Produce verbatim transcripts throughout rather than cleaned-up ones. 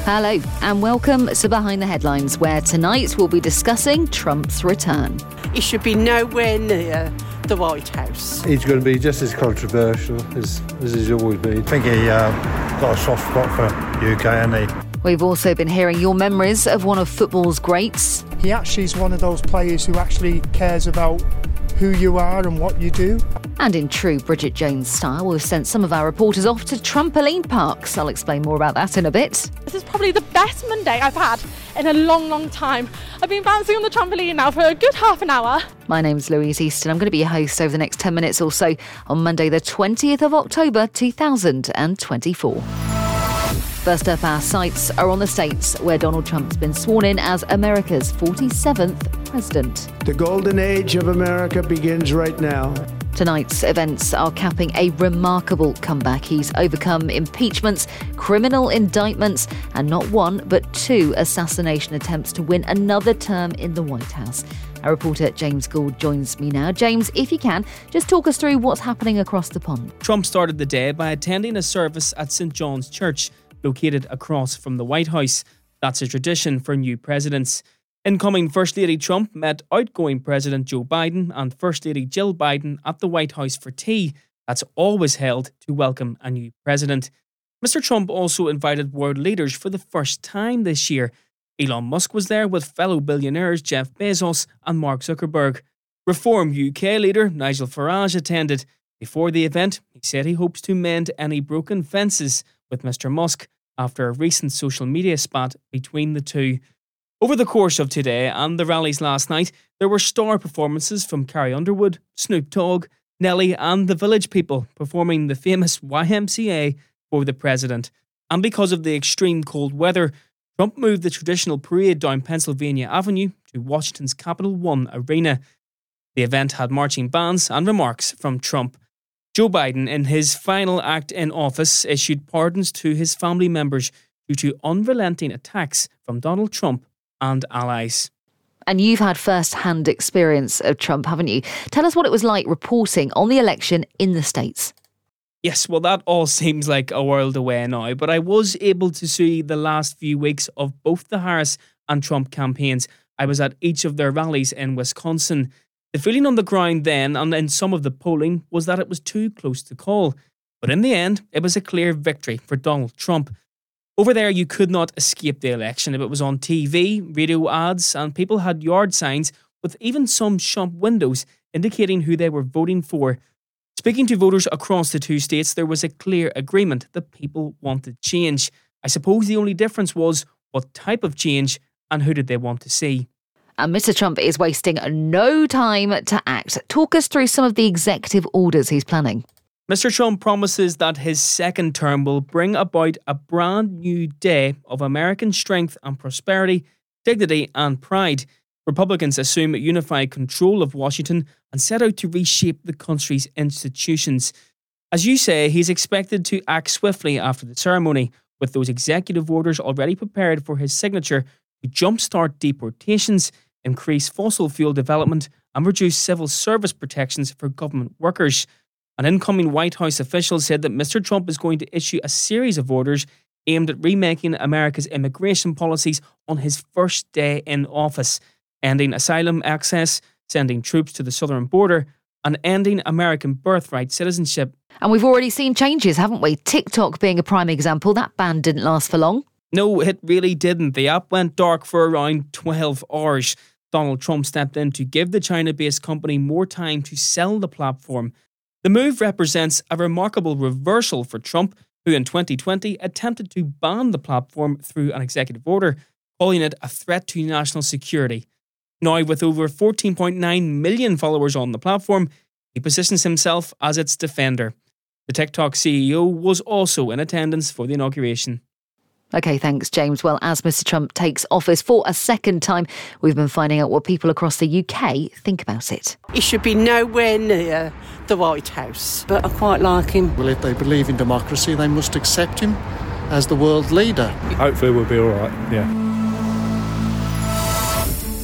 Hello and welcome to Behind the Headlines, where tonight we'll be discussing Trump's return. He should be nowhere near the White House. He's going to be just as controversial as, as he's always been. I think he uh, got a soft spot for U K, hasn't he? We've also been hearing your memories of one of football's greats. He actually is one of those players who actually cares about who you are and what you do. And in true Bridget Jones style, we've sent some of our reporters off to trampoline parks. I'll explain more about that in a bit. This is probably the best Monday I've had in a long, long time. I've been bouncing on the trampoline now for a good half an hour. My name's Louise Easton. I'm going to be your host over the next ten minutes or so on Monday the twentieth of October two thousand twenty-four. First up, our sights are on the States, where Donald Trump's been sworn in as America's forty-seventh president. The golden age of America begins right now. Tonight's events are capping a remarkable comeback. He's overcome impeachments, criminal indictments, and not one but two assassination attempts to win another term in the White House. Our reporter James Gould joins me now. James, if you can, just talk us through what's happening across the pond. Trump started the day by attending a service at Saint John's Church, located across from the White House. That's a tradition for new presidents. Incoming First Lady Trump met outgoing President Joe Biden and First Lady Jill Biden at the White House for tea. That's always held to welcome a new president. Mister Trump also invited world leaders for the first time this year. Elon Musk was there with fellow billionaires Jeff Bezos and Mark Zuckerberg. Reform U K leader Nigel Farage attended. Before the event, he said he hopes to mend any broken fences with Mister Musk after a recent social media spat between the two. Over the course of today and the rallies last night, there were star performances from Carrie Underwood, Snoop Dogg, Nelly and the Village People performing the famous Y M C A for the president. And because of the extreme cold weather, Trump moved the traditional parade down Pennsylvania Avenue to Washington's Capital One Arena. The event had marching bands and remarks from Trump. Joe Biden, in his final act in office, issued pardons to his family members due to unrelenting attacks from Donald Trump and allies. And you've had first-hand experience of Trump, haven't you? Tell us what it was like reporting on the election in the States. Yes, well, that all seems like a world away now, but I was able to see the last few weeks of both the Harris and Trump campaigns. I was at each of their rallies in Wisconsin. The feeling on the ground then, and in some of the polling, was that it was too close to call. But in the end, it was a clear victory for Donald Trump. Over there, you could not escape the election. If it was on T V, radio ads, and people had yard signs with even some shop windows indicating who they were voting for. Speaking to voters across the two states, there was a clear agreement that people wanted change. I suppose the only difference was what type of change and who did they want to see. And Mister Trump is wasting no time to act. Talk us through some of the executive orders he's planning. Mister Trump promises that his second term will bring about a brand new day of American strength and prosperity, dignity and pride. Republicans assume unified control of Washington and set out to reshape the country's institutions. As you say, he's expected to act swiftly after the ceremony, with those executive orders already prepared for his signature to jumpstart deportations, increase fossil fuel development and reduce civil service protections for government workers. An incoming White House official said that Mister Trump is going to issue a series of orders aimed at remaking America's immigration policies on his first day in office, ending asylum access, sending troops to the southern border, and ending American birthright citizenship. And we've already seen changes, haven't we? TikTok being a prime example. That ban didn't last for long. No, it really didn't. The app went dark for around twelve hours. Donald Trump stepped in to give the China-based company more time to sell the platform. The move represents a remarkable reversal for Trump, who in twenty twenty attempted to ban the platform through an executive order, calling it a threat to national security. Now, with over fourteen point nine million followers on the platform, he positions himself as its defender. The TikTok C E O was also in attendance for the inauguration. OK, thanks, James. Well, as Mister Trump takes office for a second time, we've been finding out what people across the U K think about it. He should be nowhere near the White House. But I quite like him. Well, if they believe in democracy, they must accept him as the world leader. Hopefully we'll be all right, yeah.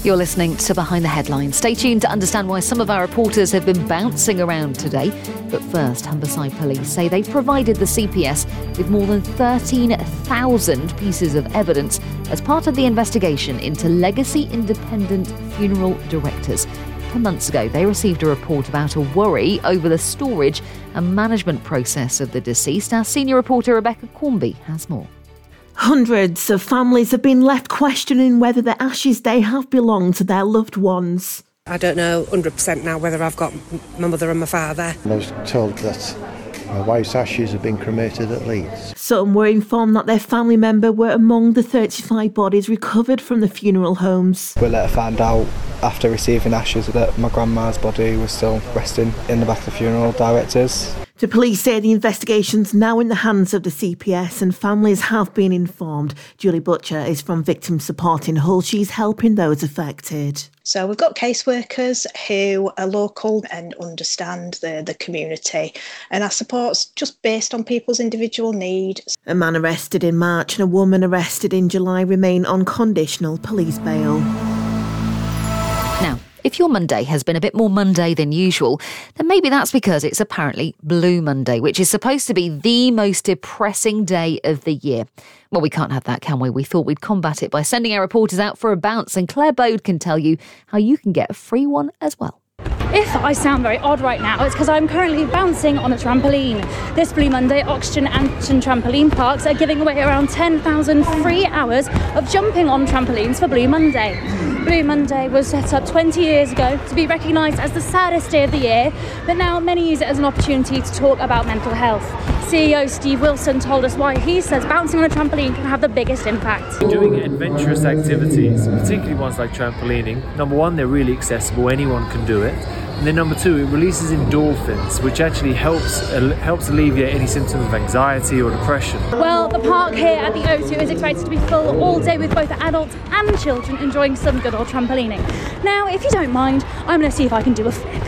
You're listening to Behind the Headlines. Stay tuned to understand why some of our reporters have been bouncing around today. But first, Humberside Police say they've provided the C P S with more than thirteen thousand pieces of evidence as part of the investigation into legacy independent funeral directors. Ten months ago, they received a report about a worry over the storage and management process of the deceased. Our senior reporter Rebecca Cornby has more. Hundreds of families have been left questioning whether the ashes they have belonged to their loved ones. I don't know one hundred percent now whether I've got my mother and my father. I was told that my wife's ashes have been cremated at Leeds. Some were informed that their family member were among the thirty-five bodies recovered from the funeral homes. We later found out after receiving ashes that my grandma's body was still resting in the back of the funeral directors. The police say the investigation's now in the hands of the C P S and families have been informed. Julie Butcher is from Victim Support in Hull. She's helping those affected. So we've got caseworkers who are local and understand the, the community, and our support's just based on people's individual needs. A man arrested in March and a woman arrested in July remain on conditional police bail. Now, if your Monday has been a bit more Monday than usual, then maybe that's because it's apparently Blue Monday, which is supposed to be the most depressing day of the year. Well, we can't have that, can we? We thought we'd combat it by sending our reporters out for a bounce, and Claire Bode can tell you how you can get a free one as well. If I sound very odd right now, it's because I'm currently bouncing on a trampoline. This Blue Monday, Oxygen Anton Trampoline Parks are giving away around ten thousand free hours of jumping on trampolines for Blue Monday. Blue Monday was set up twenty years ago to be recognised as the saddest day of the year, but now many use it as an opportunity to talk about mental health. C E O Steve Wilson told us why he says bouncing on a trampoline can have the biggest impact. Doing adventurous activities, particularly ones like trampolining, number one, they're really accessible, anyone can do it. And then number two, it releases endorphins, which actually helps uh, helps alleviate any symptoms of anxiety or depression. Well, the park here at the O two is expected to be full all day with both adults and children enjoying some good old trampolining. Now, if you don't mind, I'm going to see if I can do a flip.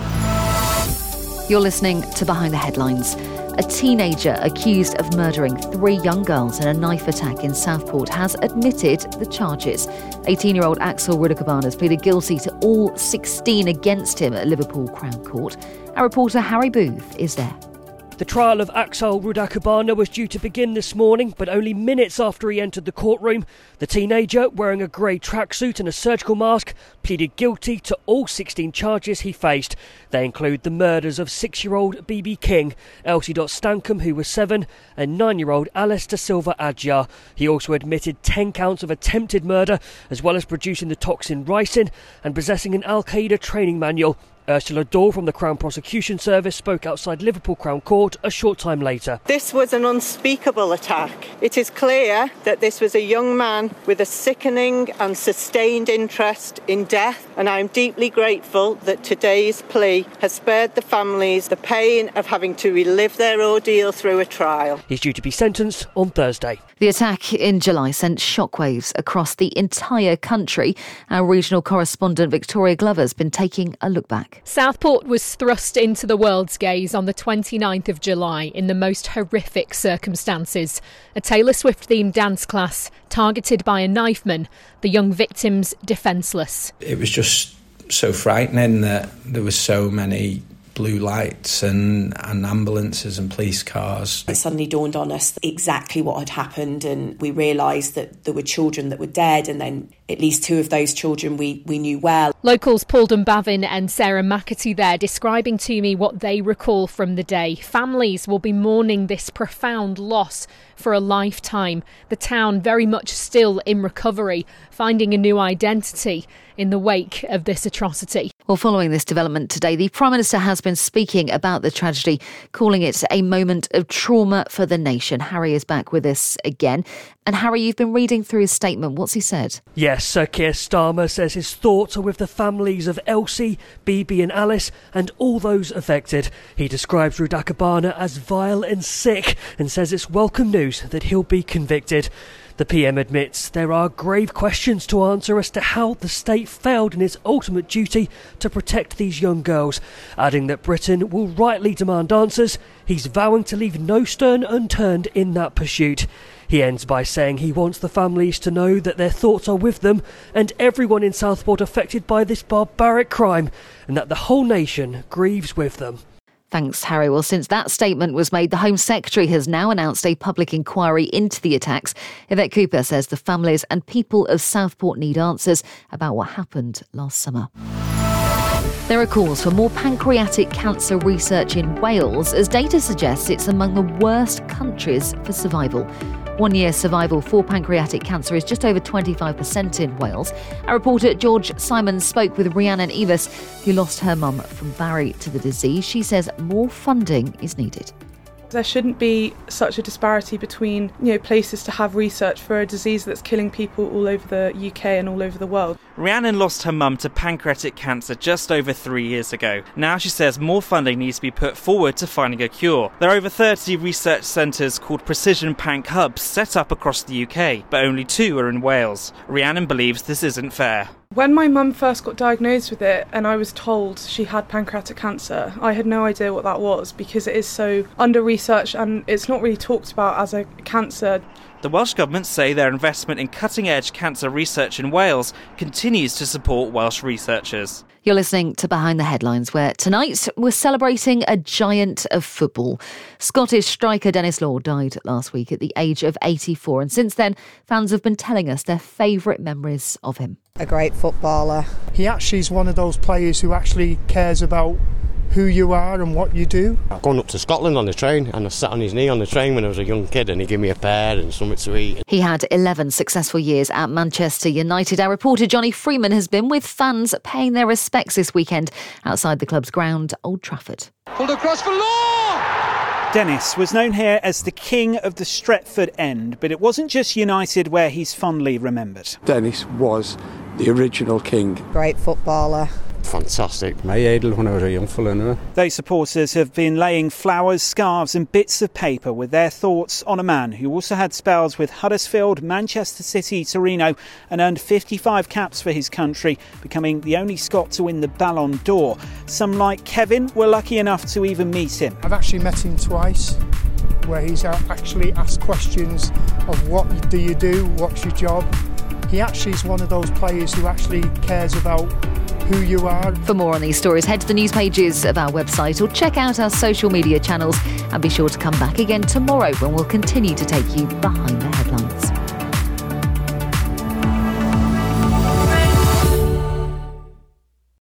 You're listening to Behind the Headlines. A teenager accused of murdering three young girls in a knife attack in Southport has admitted the charges. eighteen-year-old Axel Rudakabana has pleaded guilty to all sixteen against him at Liverpool Crown Court. Our reporter Harry Booth is there. The trial of Axel Rudakabana was due to begin this morning, but only minutes after he entered the courtroom, the teenager, wearing a grey tracksuit and a surgical mask, pleaded guilty to all sixteen charges he faced. They include the murders of six-year-old B B King, Elsie Stankham, who was seven, and nine-year-old Alice Da Silva Adjar. He also admitted ten counts of attempted murder, as well as producing the toxin ricin and possessing an Al-Qaeda training manual. Ursula Daw from the Crown Prosecution Service spoke outside Liverpool Crown Court a short time later. This was an unspeakable attack. It is clear that this was a young man with a sickening and sustained interest in death, and I am deeply grateful that today's plea has spared the families the pain of having to relive their ordeal through a trial. He's due to be sentenced on Thursday. The attack in July sent shockwaves across the entire country. Our regional correspondent Victoria Glover's been taking a look back. Southport was thrust into the world's gaze on the twenty-ninth of July in the most horrific circumstances. A Taylor Swift-themed dance class targeted by a knifeman, the young victims defenceless. It was just so frightening that there were so many blue lights and, and ambulances and police cars. It suddenly dawned on us exactly what had happened, and we realised that there were children that were dead, and then at least two of those children we, we knew well. Locals Paul Dunbavin and Sarah McAtee there describing to me what they recall from the day. Families will be mourning this profound loss for a lifetime. The town very much still in recovery, finding a new identity in the wake of this atrocity. Well, following this development today, the Prime Minister has been speaking about the tragedy, calling it a moment of trauma for the nation. Harry is back with us again. And Harry, you've been reading through his statement. What's he said? Yes, Sir Keir Starmer says his thoughts are with the families of Elsie, B B and Alice and all those affected. He describes Rudakabana as vile and sick and says it's welcome news that he'll be convicted. The P M admits there are grave questions to answer as to how the state failed in its ultimate duty to protect these young girls, adding that Britain will rightly demand answers. He's vowing to leave no stone unturned in that pursuit. He ends by saying he wants the families to know that their thoughts are with them and everyone in Southport affected by this barbaric crime, and that the whole nation grieves with them. Thanks, Harry. Well, since that statement was made, the Home Secretary has now announced a public inquiry into the attacks. Yvette Cooper says the families and people of Southport need answers about what happened last summer. There are calls for more pancreatic cancer research in Wales, as data suggests it's among the worst countries for survival. One-year survival for pancreatic cancer is just over twenty-five percent in Wales. Our reporter George Simon spoke with Rhiannon Evis, who lost her mum from Barry to the disease. She says more funding is needed. There shouldn't be such a disparity between, you know, places to have research for a disease that's killing people all over the U K and all over the world. Rhiannon lost her mum to pancreatic cancer just over three years ago. Now she says more funding needs to be put forward to finding a cure. There are over thirty research centres called Precision Panc Hubs set up across the U K, but only two are in Wales. Rhiannon believes this isn't fair. When my mum first got diagnosed with it and I was told she had pancreatic cancer, I had no idea what that was because it is so under-researched and it's not really talked about as a cancer. The Welsh Government say their investment in cutting-edge cancer research in Wales continues to support Welsh researchers. You're listening to Behind the Headlines, where tonight we're celebrating a giant of football. Scottish striker Denis Law died last week at the age of eighty-four, and since then, fans have been telling us their favourite memories of him. A great footballer. He actually is one of those players who actually cares about who you are and what you do. I've gone up to Scotland on the train and I sat on his knee on the train when I was a young kid and he gave me a pear and something to eat. He had eleven successful years at Manchester United. Our reporter Johnny Freeman has been with fans paying their respects this weekend outside the club's ground, Old Trafford. Pulled across for Law! Denis was known here as the king of the Stretford end, but it wasn't just United where he's fondly remembered. Denis was the original king. Great footballer. Fantastic. My idol when I was a young fella, anyway. Those supporters have been laying flowers, scarves and bits of paper with their thoughts on a man who also had spells with Huddersfield, Manchester City, Torino and earned fifty-five caps for his country, becoming the only Scot to win the Ballon d'Or. Some, like Kevin, were lucky enough to even meet him. I've actually met him twice, where he's actually asked questions of what do you do, what's your job. He actually is one of those players who actually cares about who you are. For more on these stories, head to the news pages of our website or check out our social media channels, and be sure to come back again tomorrow when we'll continue to take you behind the headlines.